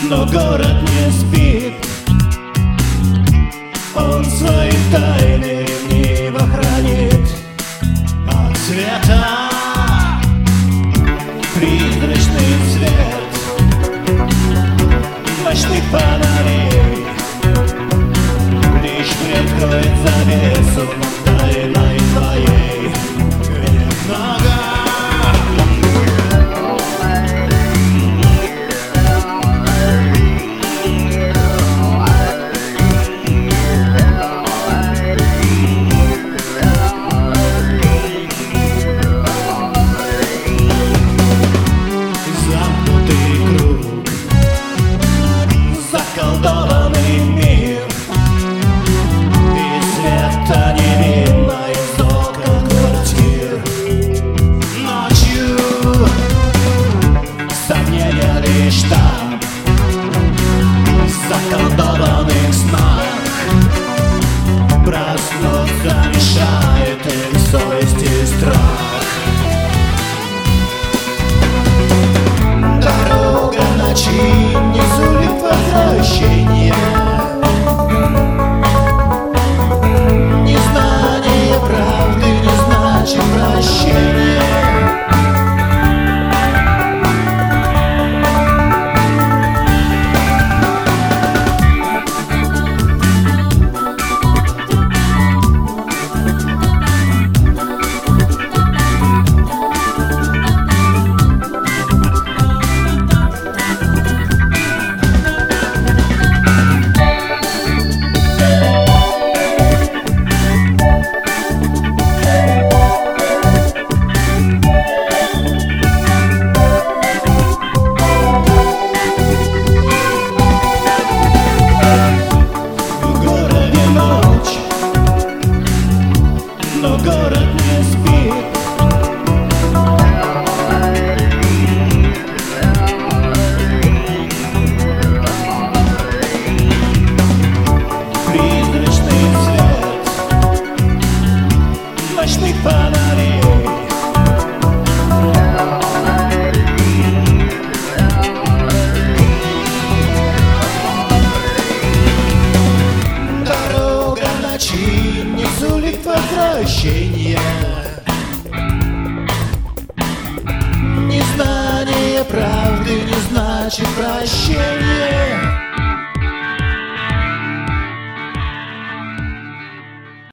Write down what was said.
Но город не спит, он свои тайны ревниво хранит от света. Призрачный свет ночных фонарей лишь приоткроет завесу над тайной твоей, где много. Заколдованный мир, и света не видно из окон квартир. Ночью сомнения лишь там, в заколдованных снах. Проснуться мешает им совесть и страх. Дорога ночи не сулит возвращения. Незнание правды не значит прощение. Но город не спит, призрачный свет ночных фонарей дорога ночи не сулит возвращения. Незнание правды не значит прощение.